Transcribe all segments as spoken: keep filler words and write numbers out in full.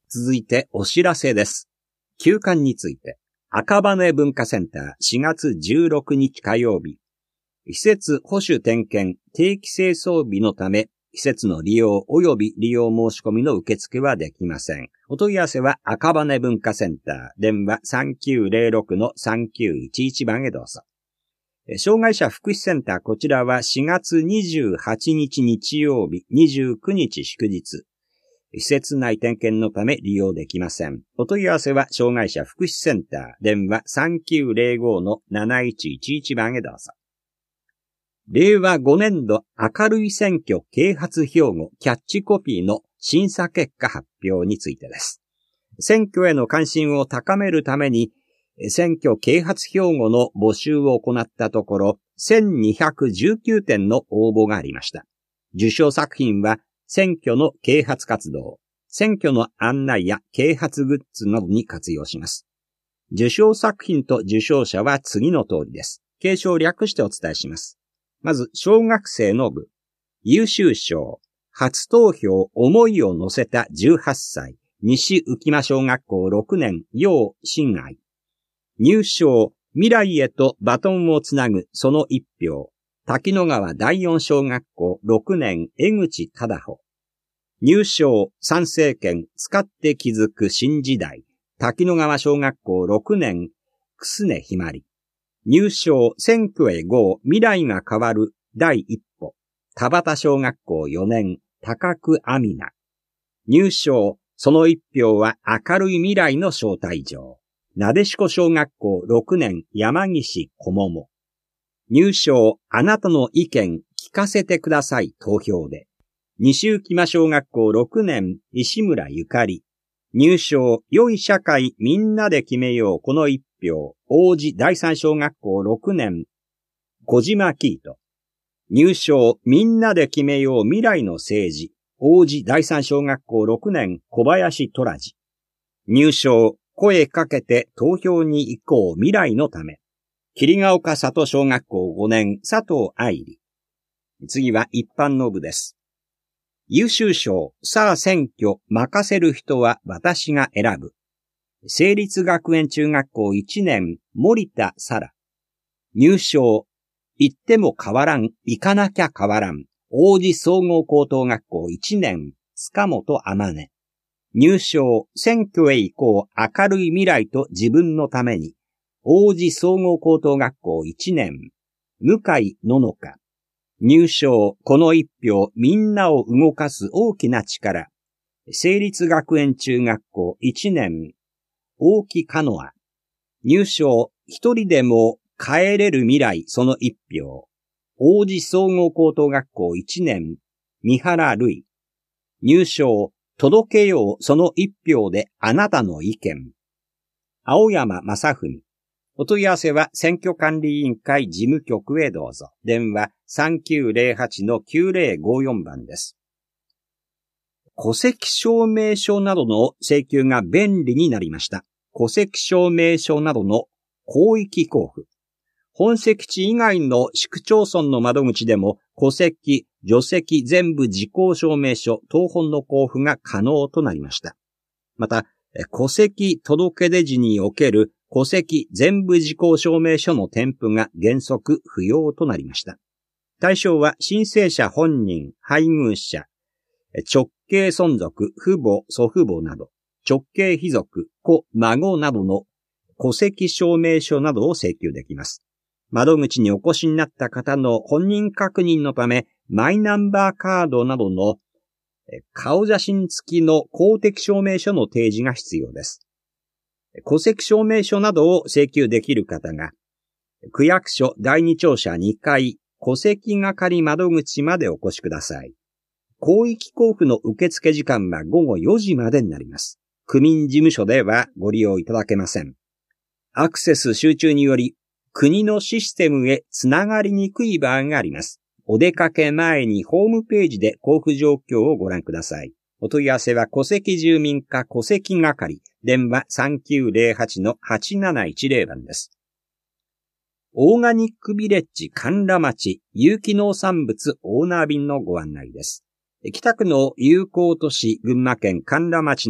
続いてお知らせです。休館について、赤羽文化センターしがつじゅうろくにち火曜日、施設保守点検定期清掃日のため、施設の利用及び利用申し込みの受付はできません。お問い合わせは赤羽文化センター、電話 さんきゅうゼロろくのさんきゅういちいち 番へどうぞ。障害者福祉センター、こちらはしがつにじゅうはちにち日曜日、にじゅうくにち祝日。施設内点検のため利用できません。お問い合わせは障害者福祉センター、電話 さんきゅうゼロごのなないちいちいち 番へどうぞ。れいわごねんど明るい選挙啓発標語キャッチコピーの審査結果発表についてです。選挙への関心を高めるために、選挙啓発標語の募集を行ったところ、せんにひゃくじゅうきゅうてんの応募がありました。受賞作品は、選挙の啓発活動、選挙の案内や啓発グッズなどに活用します。受賞作品と受賞者は次の通りです。継承を略してお伝えします。まず、小学生の部、優秀賞、初投票思いを乗せたじゅうはっさい、西浮間小学校ろくねん、楊真愛。入賞、未来へとバトンをつなぐその一票、滝野川だいよん小学校ろくねん、江口忠穂。入賞、参政権使って気づく新時代、滝野川小学校ろくねん、楠根ひまり。入賞、選挙へ ゴー 未来が変わる第一歩、田端小学校よねん、高久亜美奈。入賞、その一票は明るい未来の招待状、なでしこ小学校ろくねん、山岸小桃。入賞、あなたの意見聞かせてください投票で、西浮間小学校ろくねん、石村ゆかり。入賞、良い社会みんなで決めようこの一票、王子だいさん小学校ろくねん、小島キート。入賞、みんなで決めよう未来の政治、王子だいさん小学校ろくねん、小林虎次。入賞、声かけて投票に行こう未来のため、桐ヶ丘里小学校ごねん、佐藤愛理。次は一般の部です。優秀賞、さあ選挙任せる人は私が選ぶ。成立学園中学校いちねん、森田沙羅。入賞、行っても変わらん、行かなきゃ変わらん。王子総合高等学校いちねん、塚本天音。入賞、選挙へ行こう、明るい未来と自分のために。王子総合高等学校いちねん、向井ののか。入賞、この一票、みんなを動かす大きな力。成立学園中学校いちねん、大木かのあ。入賞、一人でも変えれる未来その一票。王子総合高等学校いちねん、三原瑠衣。入賞、届けようその一票であなたの意見。青山正文。お問い合わせは選挙管理委員会事務局へどうぞ。電話 さんきゅうゼロはちのきゅうゼロごよん 番です。戸籍証明書などの請求が便利になりました。戸籍証明書などの広域交付。本籍地以外の市区町村の窓口でも戸籍、除籍全部時効証明書、謄本の交付が可能となりました。また、戸籍届出時における戸籍全部時効証明書の添付が原則不要となりました。対象は申請者本人、配偶者、直系孫族、父母、祖父母など、直系卑族、子、孫などの戸籍証明書などを請求できます。窓口にお越しになった方の本人確認のため、マイナンバーカードなどの顔写真付きの公的証明書の提示が必要です。戸籍証明書などを請求できる方が、区役所だいに庁舎にかい戸籍係窓口までお越しください。広域交付の受付時間はごごよじまでになります。区民事務所ではご利用いただけません。アクセス集中により、国のシステムへつながりにくい場合があります。お出かけ前にホームページで交付状況をご覧ください。お問い合わせは戸籍住民課戸籍係、電話 さんきゅうゼロはちのはちなないちゼロ 番です。オーガニックビレッジ甘楽町有機農産物オーナー便のご案内です。北区の友好都市群馬県甘楽町の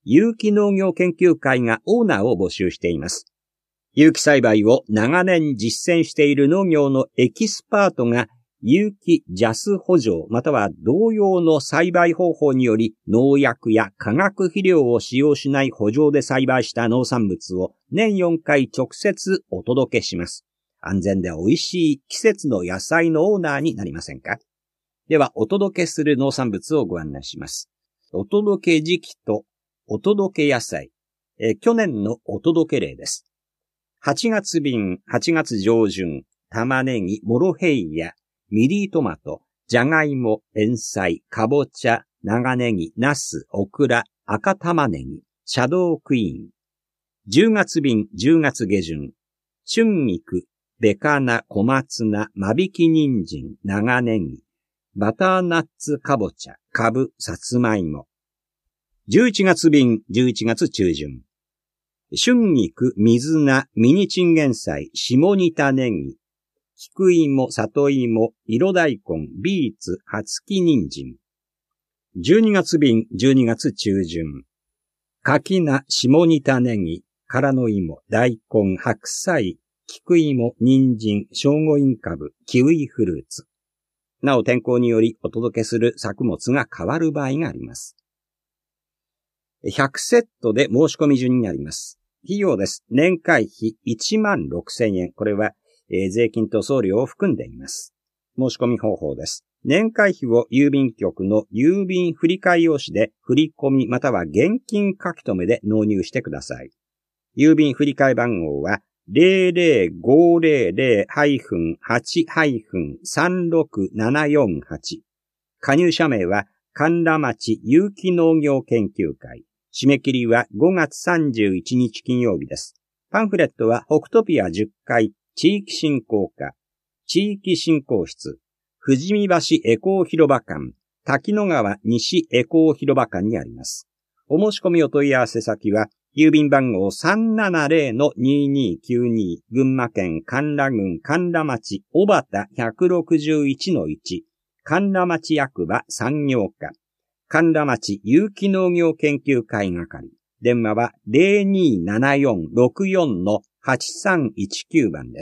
有機農業研究会がオーナーを募集しています。有機栽培を長年実践している農業のエキスパートが有機ジャス補助または同様の栽培方法により農薬や化学肥料を使用しない圃場で栽培した農産物を年よんかい直接お届けします。安全で美味しい季節の野菜のオーナーになりませんか？では、お届けする農産物をご案内します。お届け時期とお届け野菜、え去年のお届け例です。はちがつ便、はちがつ上旬、玉ねぎ、モロヘイヤ、ミディトマト、じゃがいも、塩菜、かぼちゃ、長ネギ、ナス、オクラ、赤玉ねぎ、シャドークイーン。じゅうがつ便、じゅうがつ下旬、春菊、ベカナ、小松菜、間引き人参、長ネギ、バターナッツかぼちゃ、かぶ、さつまいも。じゅういちがつ便、じゅういちがつ中旬。春菊、水菜、ミニチンゲン菜、下仁田ネギ、菊芋、里芋、色大根、ビーツ、葉付き人参。じゅうにがつ便、じゅうにがつ中旬。柿菜、下仁田ネギ、空の芋、大根、白菜、菊芋、人参、聖護院かぶ、キウイフルーツ。なお天候によりお届けする作物が変わる場合があります。ひゃくセットで申し込み順になります。費用です。年会費いちまんろくせんえん。これは、えー、税金と送料を含んでいます。申し込み方法です。年会費を郵便局の郵便振替用紙で振り込みまたは現金書き留めで納入してください。郵便振替番号は ゼロゼロごゼロゼロ はち さんろくななよんはち。加入者名は神田町有機農業研究会。締め切りはごがつさんじゅういちにち金曜日です。パンフレットは北トピアじゅっかい地域振興課、地域振興室、富士見橋エコー広場館、滝野川西エコー広場館にあります。お申し込みお問い合わせ先は、郵便番号 さんななゼロのににきゅうに 群馬県神田郡神田町小畑 ひゃくろくじゅういちのいち 神田町役場産業課神田町有機農業研究会係電話は ゼロにーななよんろくよんのはちさんいちきゅう 番です。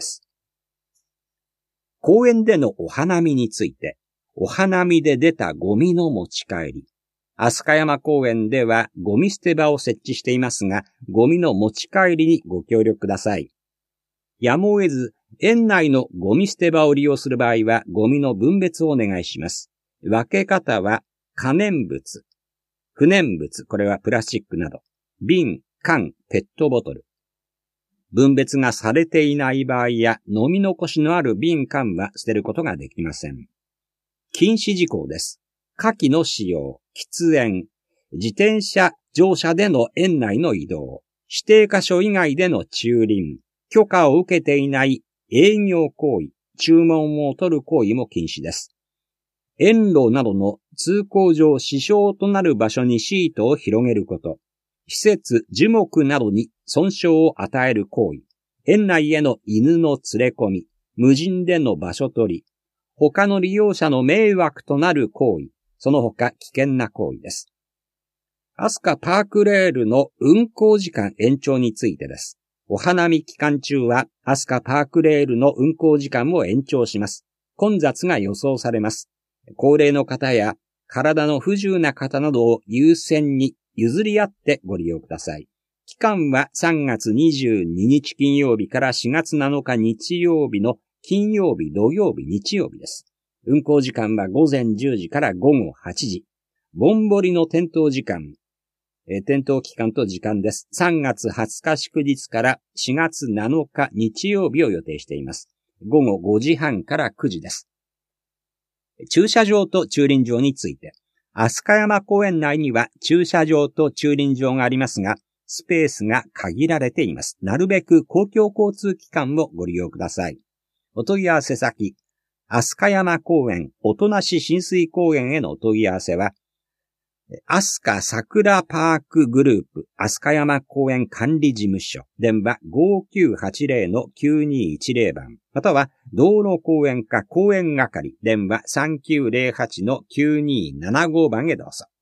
公園でのお花見について、お花見で出たゴミの持ち帰り。飛鳥山公園ではゴミ捨て場を設置していますが、ゴミの持ち帰りにご協力ください。やむを得ず、園内のゴミ捨て場を利用する場合は、ゴミの分別をお願いします。分け方は、可燃物、不燃物、これはプラスチックなど、瓶、缶、ペットボトル。分別がされていない場合や飲み残しのある瓶缶は捨てることができません。禁止事項です。火器の使用、喫煙、自転車、乗車での園内の移動、指定箇所以外での駐輪、許可を受けていない営業行為、注文を取る行為も禁止です。園路などの通行上支障となる場所にシートを広げること、施設、樹木などに損傷を与える行為、園内への犬の連れ込み、無人での場所取り、他の利用者の迷惑となる行為、その他危険な行為です。飛鳥パークレールの運行時間延長についてです。お花見期間中は飛鳥パークレールの運行時間も延長します。混雑が予想されます。高齢の方や体の不自由な方などを優先に譲り合ってご利用ください。期間はさんがつにじゅうににち金曜日からしがつなのか日曜日の金曜日、土曜日、日曜日です。運行時間はごぜんじゅうじからごごはちじ。ぼんぼりの点灯時間、えー、点灯期間と時間です。さんがつはつか祝日からしがつなのか日曜日を予定しています。ごごごじはんからくじです。駐車場と駐輪場について。飛鳥山公園内には駐車場と駐輪場がありますが、スペースが限られています。なるべく公共交通機関をご利用ください。お問い合わせ先、飛鳥山公園、音無親水公園へのお問い合わせは、飛鳥桜パークグループ、飛鳥山公園管理事務所、電話 ごきゅうはちゼロのきゅうにいちゼロ 番、または道路公園課公園係、電話さんきゅうゼロはちのきゅうにななご番へどうぞ。